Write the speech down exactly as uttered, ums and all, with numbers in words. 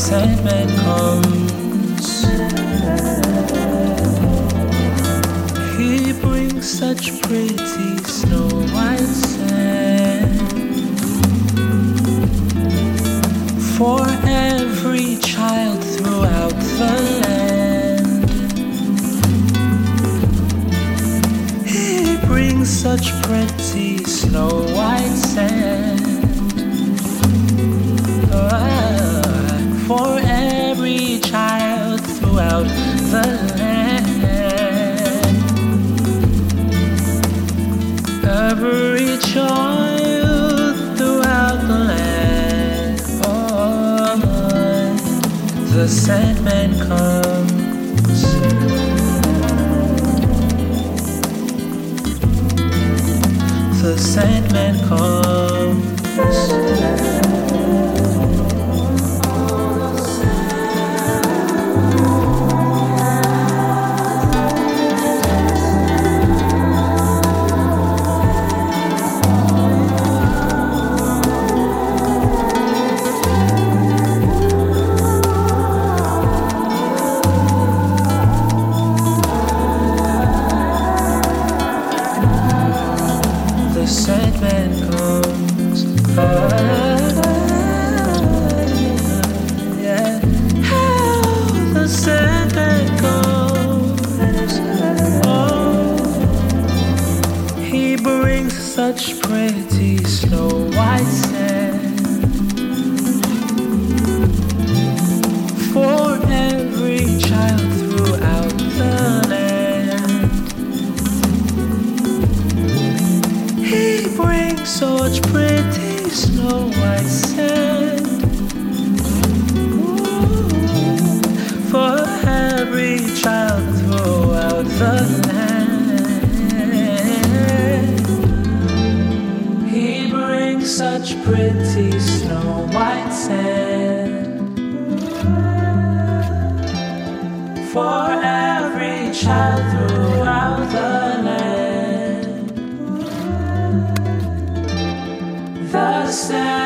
Sandman comes. He brings such pretty snow white sand for every child throughout the land. He brings such pretty snow white sand for every child throughout the land. Every child throughout the land. Oh, the Sandman comes. The Sandman comes. The Sandman comes. Ah, yeah. How the Sandman comes. Oh, he brings such pretty snow white sand for every child throughout the land. He brings such pretty snow white sand. Ooh, for every child throughout the land. He brings such pretty snow white sand for every child throughout the land. The sand